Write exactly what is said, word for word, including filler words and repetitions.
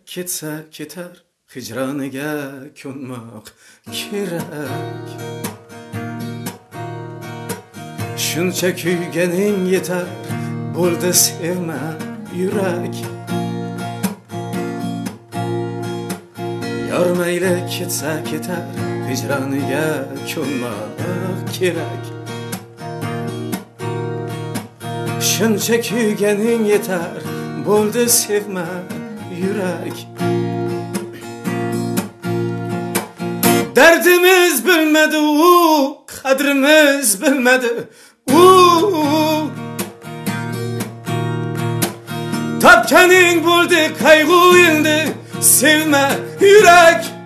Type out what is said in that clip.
ketsa ketar, hicroniga ko'nmoq kerak. Shuncha kuyganing yetar, bo'ldi sevma yurak. Yor mayli ketsa ketar, hicroniga ko'nmoq kerak. Shuncha kuyganing yetar, bo'ldi sevma yurak. Derdimiz bilmedi u, qadrimiz bilmedi u. Topganing bo'ldi qayg'u endi, sevma yurak.